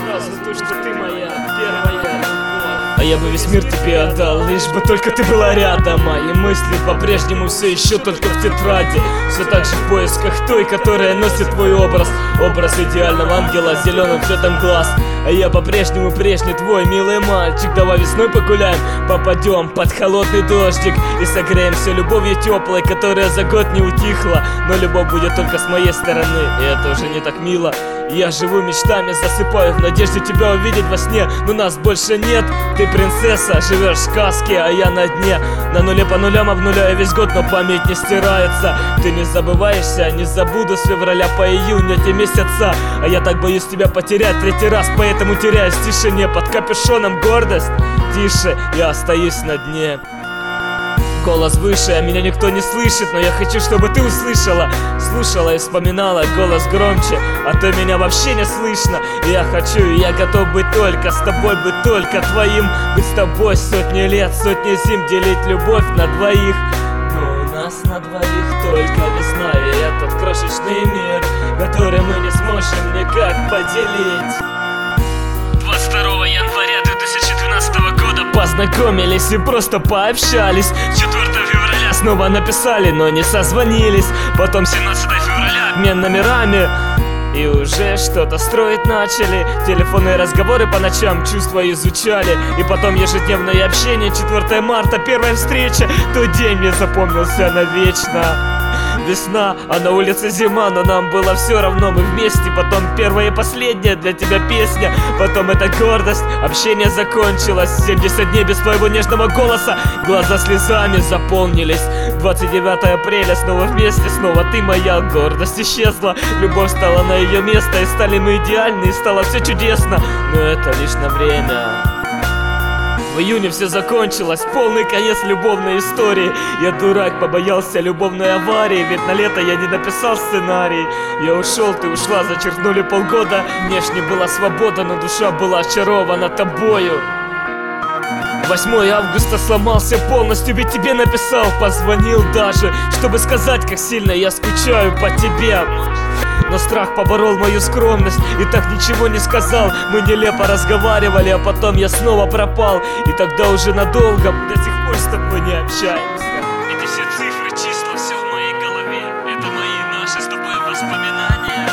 сразу то, что ты моя первая любовь. А я бы весь мир тебе отдал, лишь бы только ты была рядом. Мои мысли по-прежнему все еще только в тетради. Все так же в поисках той, которая носит твой образ. Образ идеального ангела с зеленым цветом глаз. А я по-прежнему прежний твой милый мальчик. Давай весной погуляем, попадем под холодный дождик и согреемся любовью теплой, которая за год не утихла. Но любовь будет только с моей стороны, и это уже не так мило. Я живу мечтами, засыпаю в надежде тебя увидеть во сне, но нас больше нет. Ты принцесса, живешь в сказке, а я на дне. На нуле по нулям обнуляю весь год, но память не стирается. Ты не забываешься, не забуду с февраля по июнь эти месяца. А я так боюсь тебя потерять третий раз, поэтому теряюсь в тишине. Под капюшоном гордость, тише, я остаюсь на дне. Голос выше, а меня никто не слышит, но я хочу, чтобы ты услышала, слушала и вспоминала. Голос громче, а то меня вообще не слышно. И я хочу, и я готов быть только с тобой, быть только твоим. Быть с тобой сотни лет, сотни зим, делить любовь на двоих. Но у нас на двоих только весна и этот крошечный мир, который мы не сможем никак поделить. 22 января 2012 года познакомились и просто пообщались. 4 февраля снова написали, но не созвонились. Потом 17 февраля обмен номерами, и уже что-то строить начали. Телефонные разговоры по ночам чувства изучали. И потом ежедневное общение. 4 марта, первая встреча. Тот день мне запомнился навечно. Весна, а на улице зима, но нам было все равно, мы вместе. Потом первая и последняя для тебя песня. Потом эта гордость, общение закончилось. 70 дней без твоего нежного голоса, глаза слезами заполнились. 29 апреля, снова вместе, снова ты моя. Гордость исчезла, любовь стала на ее место. И стали мы идеальны, и стало все чудесно. Но это лишь на время. В июне все закончилось, полный конец любовной истории. Я дурак, побоялся любовной аварии, ведь на лето я не написал сценарий. Я ушел, ты ушла, зачеркнули полгода. Внешне была свобода, но душа была очарована тобою. 8 августа сломался полностью, ведь тебе написал, позвонил даже, чтобы сказать, как сильно я скучаю по тебе. Но страх поборол мою скромность и так ничего не сказал. Мы нелепо разговаривали, а потом я снова пропал. И тогда уже надолго до сих пор с тобой не общаемся. Эти все цифры, числа, все в моей голове. Это мои, наши с тобой воспоминания.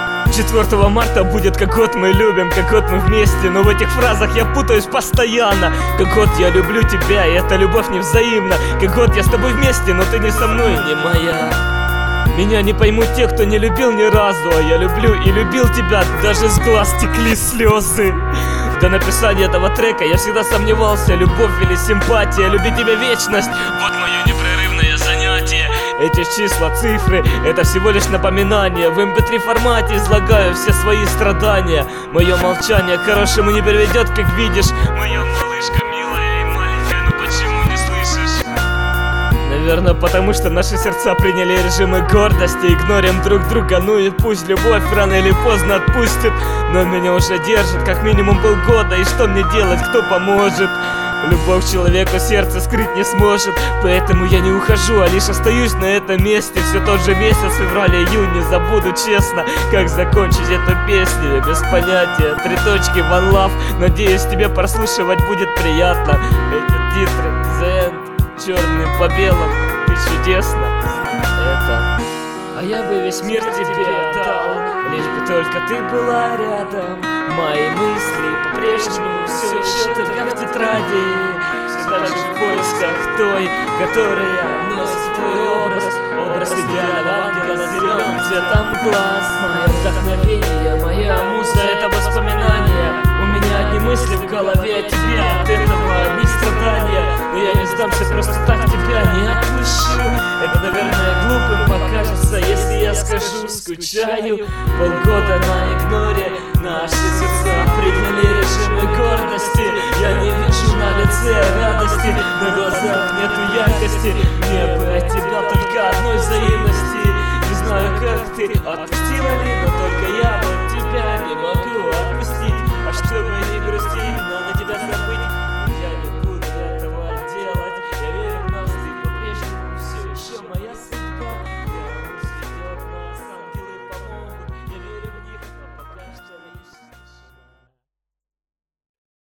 4 марта будет как год мы любим, как год мы вместе. Но в этих фразах я путаюсь постоянно. Как год я люблю тебя, и эта любовь невзаимна. Как год я с тобой вместе, но ты не со мной, не моя. Меня не поймут те, кто не любил ни разу, а я люблю и любил тебя, даже с глаз текли слезы. До написания этого трека я всегда сомневался, любовь или симпатия, любить тебя вечность, вот мое непрерывное занятие. Эти числа, цифры, это всего лишь напоминание. В MP3 формате излагаю все свои страдания. Мое молчание к хорошему не приведет, как видишь. Моя малышка милая и маленькая, ну почему не слышишь? Наверное, потому что наши сердца приняли режимы гордости. Игнорим друг друга, ну и пусть любовь рано или поздно отпустит. Но меня уже держит как минимум полгода. И что мне делать, кто поможет? Любовь человеку сердце скрыть не сможет. Поэтому я не ухожу, а лишь остаюсь на этом месте. Все тот же месяц, февраль-июнь, не забуду честно, как закончить эту песню. Без понятия, 3 точки, one love. Надеюсь, тебе прослушивать будет приятно. Эти титры, the end. Черным по белому, ты чудесно, это. А я бы весь мир тебе отдал, лишь бы только ты была рядом. Мои мысли по-прежнему все еще только в тетради. Все так же в поисках той, которая носит твой образ. Образ идеального ангела с зеленым цветом глаз. Мое вдохновение, моя муза, это воспоминания. У меня одни мысли в голове о тебе, от этого одни страдания. Но я не сдамся, просто так тебя не отпущу. Это, наверное, глупым покажется, если я скажу, скучаю. Полгода на игноре, наши сердца приняли режимы гордости. Я не вижу на лице радости, на глазах нету яркости. Мне бы от тебя только одной взаимности. Не знаю, как ты отпустила ли, но только я бы